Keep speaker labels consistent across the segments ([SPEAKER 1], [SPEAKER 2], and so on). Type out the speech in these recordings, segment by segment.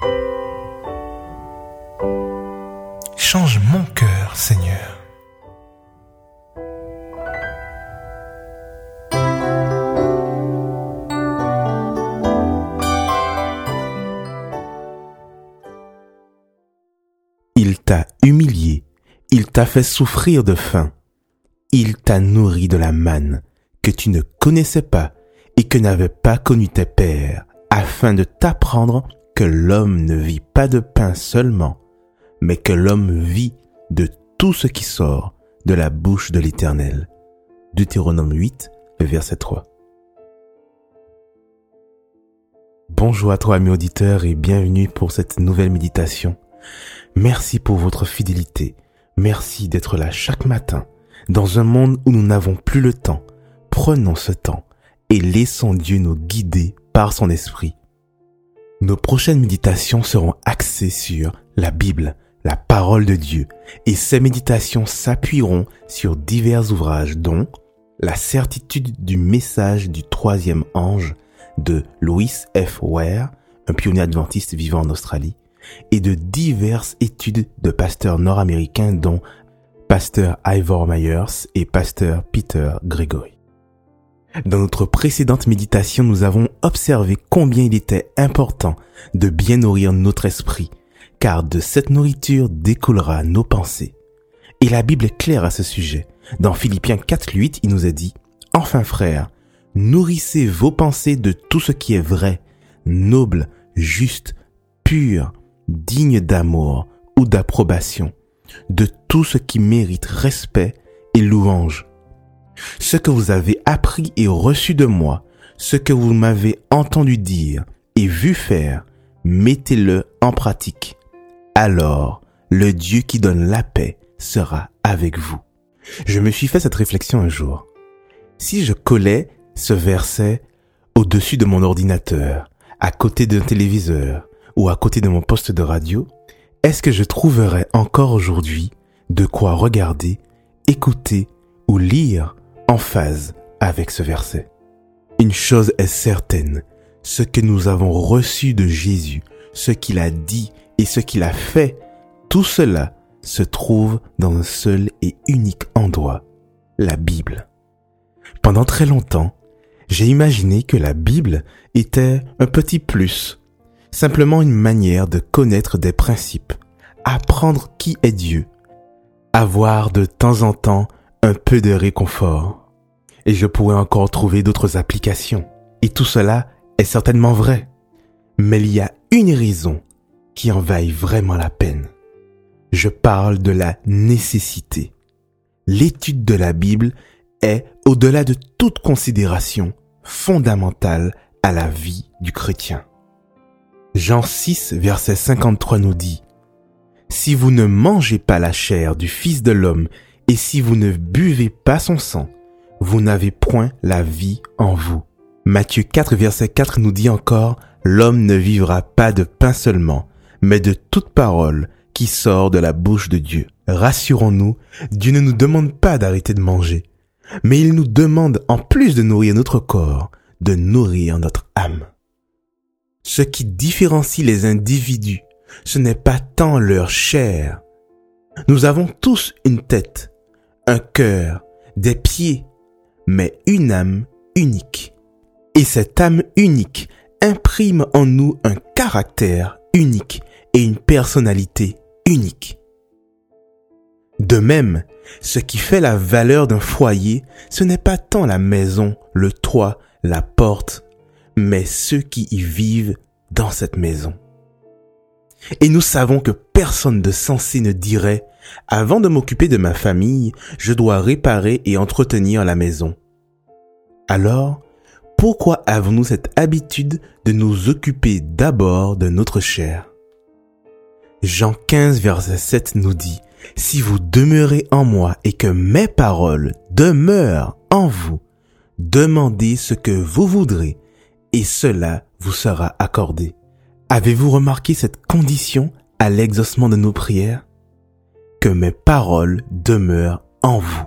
[SPEAKER 1] Change mon cœur, Seigneur.
[SPEAKER 2] Il t'a humilié, il t'a fait souffrir de faim, il t'a nourri de la manne que tu ne connaissais pas et que n'avaient pas connu tes pères, afin de t'apprendre que l'homme ne vit pas de pain seulement, mais que l'homme vit de tout ce qui sort de la bouche de l'Éternel. Deutéronome 8, verset 3. Bonjour à toi, amis auditeurs, et bienvenue pour cette nouvelle méditation. Merci pour votre fidélité. Merci d'être là chaque matin. Dans un monde où nous n'avons plus le temps, prenons ce temps et laissons Dieu nous guider par son esprit. Nos prochaines méditations seront axées sur la Bible, la parole de Dieu, et ces méditations s'appuieront sur divers ouvrages dont La certitude du message du troisième ange de Louis F. Ware, un pionnier adventiste vivant en Australie, et de diverses études de pasteurs nord-américains dont pasteur Ivor Myers et pasteur Peter Gregory. Dans notre précédente méditation, nous avons observé combien il était important de bien nourrir notre esprit, car de cette nourriture découlera nos pensées. Et la Bible est claire à ce sujet. Dans Philippiens 4:8, il nous est dit « Enfin frères, nourrissez vos pensées de tout ce qui est vrai, noble, juste, pur, digne d'amour ou d'approbation, de tout ce qui mérite respect et louange. Ce que vous avez appris et reçu de moi, ce que vous m'avez entendu dire et vu faire, mettez-le en pratique. Alors, le Dieu qui donne la paix sera avec vous. » Je me suis fait cette réflexion un jour. Si je collais ce verset au-dessus de mon ordinateur, à côté d'un téléviseur ou à côté de mon poste de radio, est-ce que je trouverais encore aujourd'hui de quoi regarder, écouter ou lire en phase avec ce verset? Une chose est certaine, ce que nous avons reçu de Jésus, ce qu'il a dit et ce qu'il a fait, tout cela se trouve dans un seul et unique endroit, la Bible. Pendant très longtemps, j'ai imaginé que la Bible était un petit plus, simplement une manière de connaître des principes, apprendre qui est Dieu, avoir de temps en temps un peu de réconfort. Et je pourrais encore trouver d'autres applications. Et tout cela est certainement vrai. Mais il y a une raison qui en vaille vraiment la peine. Je parle de la nécessité. L'étude de la Bible est, au-delà de toute considération, fondamentale à la vie du chrétien. Jean 6, verset 53 nous dit « Si vous ne mangez pas la chair du Fils de l'homme et si vous ne buvez pas son sang, vous n'avez point la vie en vous. » Matthieu 4, verset 4 nous dit encore « L'homme ne vivra pas de pain seulement, mais de toute parole qui sort de la bouche de Dieu. » Rassurons-nous, Dieu ne nous demande pas d'arrêter de manger, mais il nous demande, en plus de nourrir notre corps, de nourrir notre âme. Ce qui différencie les individus, ce n'est pas tant leur chair. Nous avons tous une tête, un cœur, des pieds, mais une âme unique. Et cette âme unique imprime en nous un caractère unique et une personnalité unique. De même, ce qui fait la valeur d'un foyer, ce n'est pas tant la maison, le toit, la porte, mais ceux qui y vivent dans cette maison. Et nous savons que personne de sensé ne dirait « Avant de m'occuper de ma famille, je dois réparer et entretenir la maison. » Alors, pourquoi avons-nous cette habitude de nous occuper d'abord de notre chair? Jean 15, verset 7 nous dit « Si vous demeurez en moi et que mes paroles demeurent en vous, demandez ce que vous voudrez et cela vous sera accordé. » Avez-vous remarqué cette condition à l'exaucement de nos prières? Que mes paroles demeurent en vous.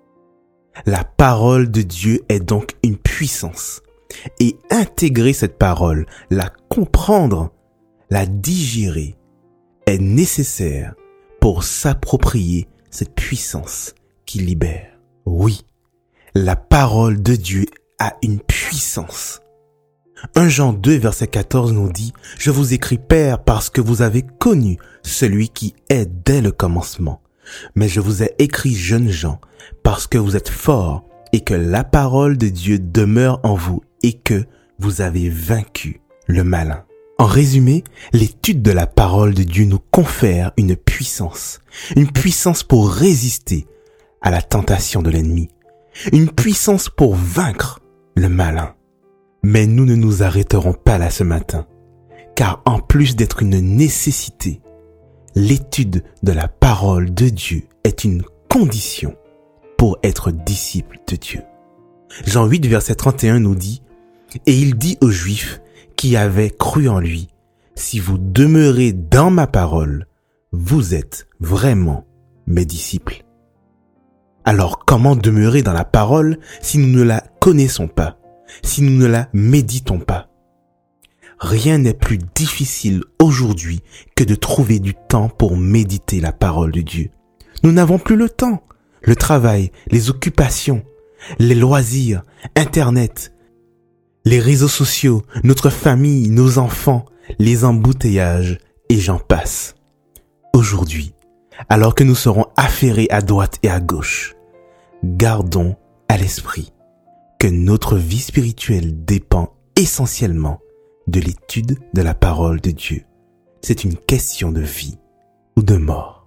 [SPEAKER 2] La parole de Dieu est donc une puissance. Et intégrer cette parole, la comprendre, la digérer est nécessaire pour s'approprier cette puissance qui libère. Oui, la parole de Dieu a une puissance. 1 Jean 2 verset 14 nous dit « Je vous écris Père parce que vous avez connu celui qui est dès le commencement. Mais je vous ai écrit jeunes gens parce que vous êtes forts et que la parole de Dieu demeure en vous et que vous avez vaincu le malin. » En résumé, l'étude de la parole de Dieu nous confère une puissance pour résister à la tentation de l'ennemi, une puissance pour vaincre le malin. Mais nous ne nous arrêterons pas là ce matin, car en plus d'être une nécessité, l'étude de la parole de Dieu est une condition pour être disciple de Dieu. Jean 8 verset 31 nous dit « Et il dit aux Juifs qui avaient cru en lui, si vous demeurez dans ma parole, vous êtes vraiment mes disciples. » Alors comment demeurer dans la parole si nous ne la connaissons pas, si nous ne la méditons pas? Rien n'est plus difficile aujourd'hui que de trouver du temps pour méditer la parole de Dieu. Nous n'avons plus le temps. Le travail, les occupations, les loisirs, Internet, les réseaux sociaux, notre famille, nos enfants, les embouteillages et j'en passe. Aujourd'hui, alors que nous serons affairés à droite et à gauche, gardons à l'esprit que notre vie spirituelle dépend essentiellement de l'étude de la parole de Dieu. C'est une question de vie ou de mort.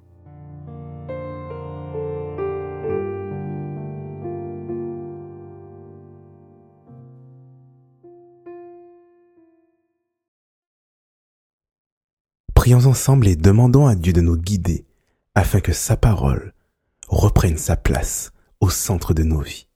[SPEAKER 2] Prions ensemble et demandons à Dieu de nous guider afin que sa parole reprenne sa place au centre de nos vies.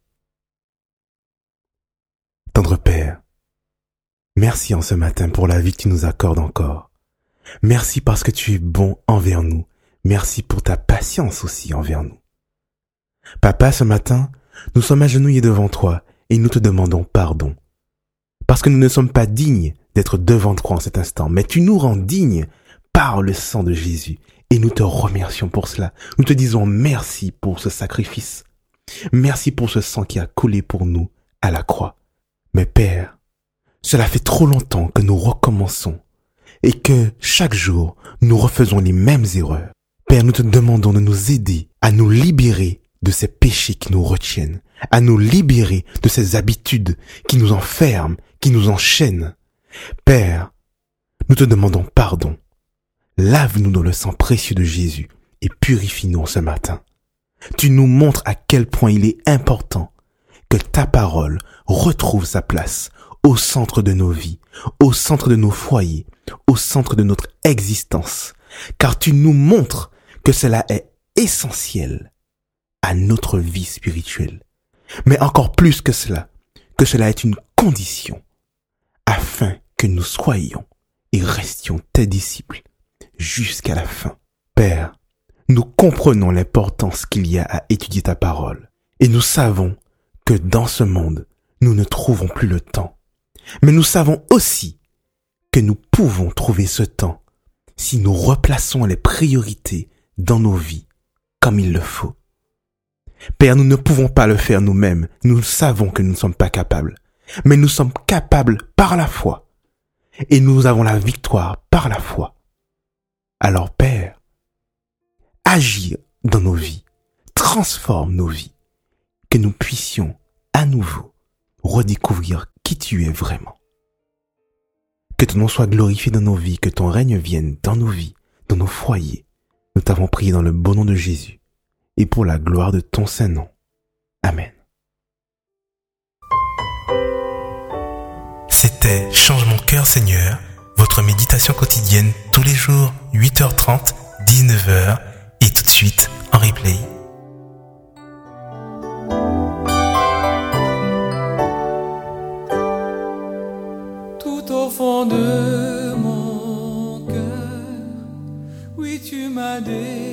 [SPEAKER 2] Tendre Père, merci en ce matin pour la vie que tu nous accordes encore. Merci parce que tu es bon envers nous. Merci pour ta patience aussi envers nous. Papa, ce matin, nous sommes agenouillés devant toi et nous te demandons pardon. Parce que nous ne sommes pas dignes d'être devant toi en cet instant, mais tu nous rends dignes par le sang de Jésus et nous te remercions pour cela. Nous te disons merci pour ce sacrifice. Merci pour ce sang qui a coulé pour nous à la croix. Mais Père, cela fait trop longtemps que nous recommençons et que chaque jour nous refaisons les mêmes erreurs. Père, nous te demandons de nous aider à nous libérer de ces péchés qui nous retiennent, à nous libérer de ces habitudes qui nous enferment, qui nous enchaînent. Père, nous te demandons pardon. Lave-nous dans le sang précieux de Jésus et purifie-nous ce matin. Tu nous montres à quel point il est important que ta parole retrouve sa place au centre de nos vies, au centre de nos foyers, au centre de notre existence, car tu nous montres que cela est essentiel à notre vie spirituelle. Mais encore plus que cela est une condition afin que nous soyons et restions tes disciples jusqu'à la fin. Père, nous comprenons l'importance qu'il y a à étudier ta parole et nous savons que dans ce monde, nous ne trouvons plus le temps. Mais nous savons aussi que nous pouvons trouver ce temps si nous replaçons les priorités dans nos vies comme il le faut. Père, nous ne pouvons pas le faire nous-mêmes. Nous savons que nous ne sommes pas capables. Mais nous sommes capables par la foi. Et nous avons la victoire par la foi. Alors Père, agis dans nos vies. Transforme nos vies. Que nous puissions à nouveau redécouvrir qui tu es vraiment. Que ton nom soit glorifié dans nos vies, que ton règne vienne dans nos vies, dans nos foyers. Nous t'avons prié dans le beau nom de Jésus et pour la gloire de ton saint nom. Amen.
[SPEAKER 1] C'était Change mon cœur Seigneur, votre méditation quotidienne tous les jours, 8h30, 19h et tout de suite en replay.
[SPEAKER 3] Tout au fond de mon cœur, oui tu m'as dit